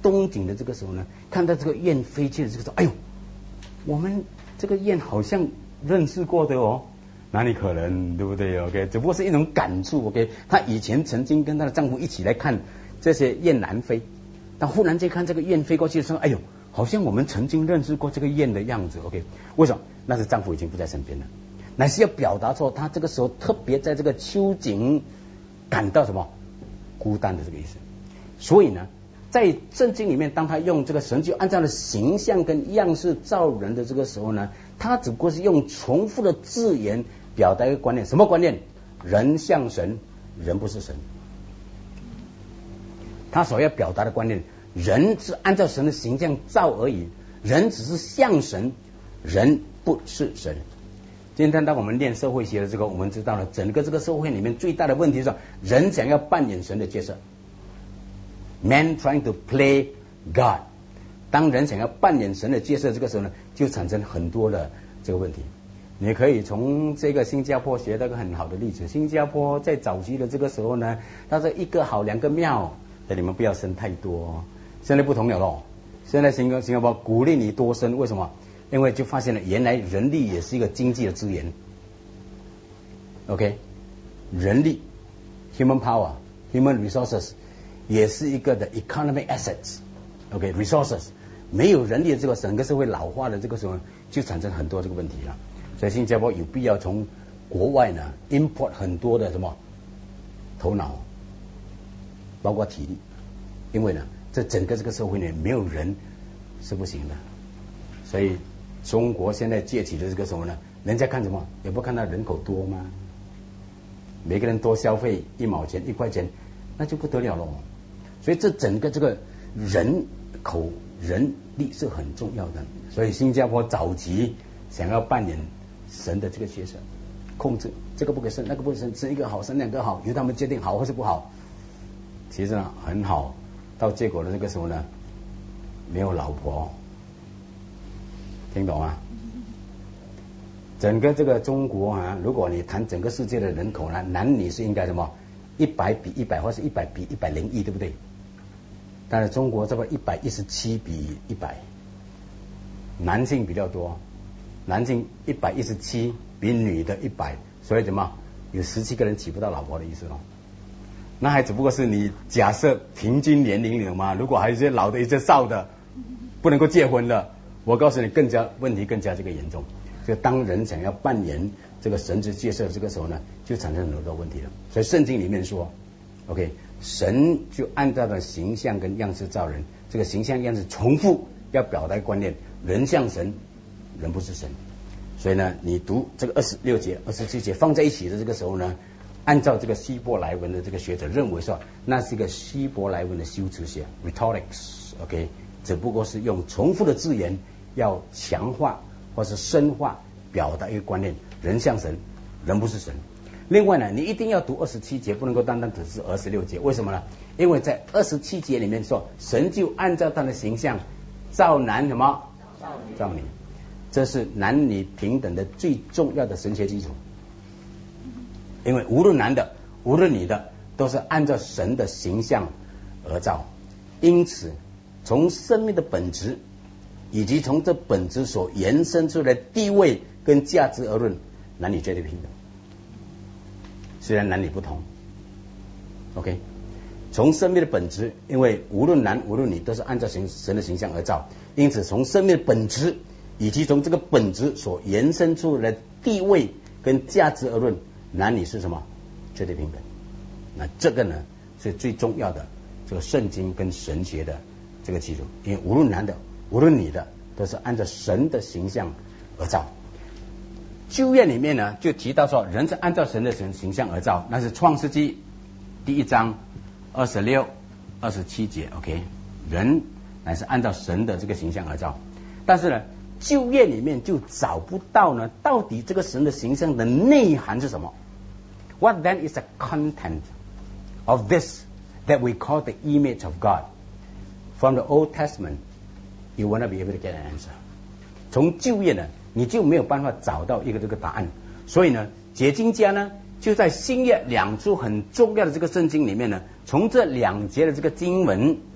东景的这个时候呢，看到这个雁飞去的这个时候，哎呦，我们这个雁好像认识过的哦，哪里可能，对不对 ？OK， 只不过是一种感触。OK， 她以前曾经跟她的丈夫一起来看这些雁南飞，但忽然间看这个雁飞过去的时候，哎呦，好像我们曾经认识过这个雁的样子。OK， 为什么？那是丈夫已经不在身边了，乃是要表达说她这个时候特别在这个秋景感到什么孤单的这个意思。所以呢，在圣经里面，当他用这个神就按照了形象跟样式造人的这个时候呢，他只不过是用重复的字眼表达一个观念。什么观念？人像神，人不是神。他所要表达的观念，人是按照神的形象造而已，人只是像神，人不是神。今天当我们练社会学的这个，我们知道了整个这个社会里面最大的问题是人想要扮演神的角色。Man trying to play God， 当人想要扮演神的角色，这个时候呢，就产生很多的这个问题。你可以从这个新加坡学到一个很好的例子。新加坡在早期的这个时候呢，它是一个好两个庙，但你们不要生太多。现在不同了咯，现在新加坡鼓励你多生，为什么？因为就发现了原来人力也是一个经济的资源。OK， 人力 human power human resources 也是一个的 economic assets。OK， resources 没有人力的这个整个社会老化的这个时候，就产生很多这个问题了。所以新加坡有必要从国外呢 import 很多的什么头脑，包括体力，因为呢，这整个这个社会呢没有人是不行的。所以中国现在崛起的这个时候呢，人家看什么？也不看到人口多吗？每个人多消费1毛钱1块钱，那就不得了了。所以这整个这个人口人力是很重要的。所以新加坡早期想要扮演神的这个角色，控制这个不可以生，那个不可以生，生一个好，生两个好，由他们决定好或是不好。其实呢很好，到结果的这个时候呢，没有老婆，听懂吗？整个这个中国啊，如果你谈整个世界的人口呢，男女是应该什么100比100，或是100比101亿，对不对？但是中国这个117比100，男性比较多，男性117比女的100，所以怎么有17个人娶不到老婆的意思咯？那还只不过是你假设平均年龄有吗？如果还有一些老的一些少的不能够结婚的，我告诉你问题更加这个严重。就当人想要扮演这个神之角色这个时候呢，就产生很多问题了。所以圣经里面说 OK， 神就按照的形象跟样式造人，这个形象样式重复要表达观念，人像神，人不是神。所以呢，你读这个26节27节放在一起的这个时候呢，按照这个希伯来文的这个学者认为说，那是一个希伯来文的修辞学 rhetorics。 OK， 只不过是用重复的字眼要强化或是深化表达一个观念，人像神，人不是神。另外呢，你一定要读27节，不能够单单只是26节。为什么呢？因为在27节里面说，神就按照他的形象造男什么？造女。这是男女平等的最重要的神学基础。因为无论男的无论女的都是按照神的形象而造，因此从生命的本质以及从这本质所延伸出来的地位跟价值而论，男女绝对平等。虽然男女不同 OK， 从生命的本质，因为无论男无论女都是按照神的形象而造，因此从生命的本质以及从这个本质所延伸出来的地位跟价值而论，男女是什么？绝对平等。那这个呢是最重要的这个圣经跟神学的这个基础。因为无论男的无论女的都是按照神的形象而造。旧约里面呢就提到说，人是按照神的形象而造，那是创世纪1章26、27节 OK， 人乃是按照神的这个形象而造。但是呢旧约里面就找不到呢，到底这个神的形象的内涵是什么？ What then is the content of this that we call the image of God? From the Old Testament, you will not be able to get an answer. 从旧约呢你就没有办法找到一个这个答案。所以呢解经家呢就在新约2处很重要的这个圣经里面呢，从这2节的这个经文